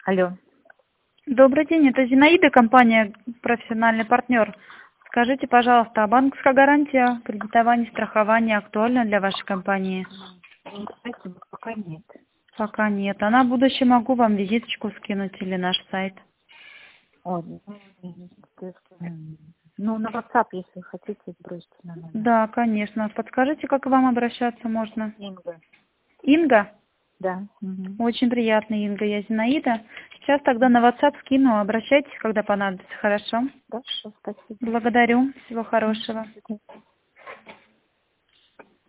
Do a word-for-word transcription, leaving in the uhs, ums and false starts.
Алло. Добрый день, это Зинаида, компания «Профессиональный партнер». Скажите, пожалуйста, а банковская гарантия кредитования, страхования актуальна для вашей компании? Спасибо, пока нет. Пока нет. А на будущее могу вам визиточку скинуть или наш сайт. Ой, ну, на WhatsApp, если хотите, бросьте на номер. Да, конечно. Подскажите, как к вам обращаться можно? Инга. Инга? Да. Угу. Очень приятно, Инга. Я Зинаида. Сейчас тогда на WhatsApp скину. Обращайтесь, когда понадобится. Хорошо? Хорошо, спасибо. Благодарю. Всего хорошего.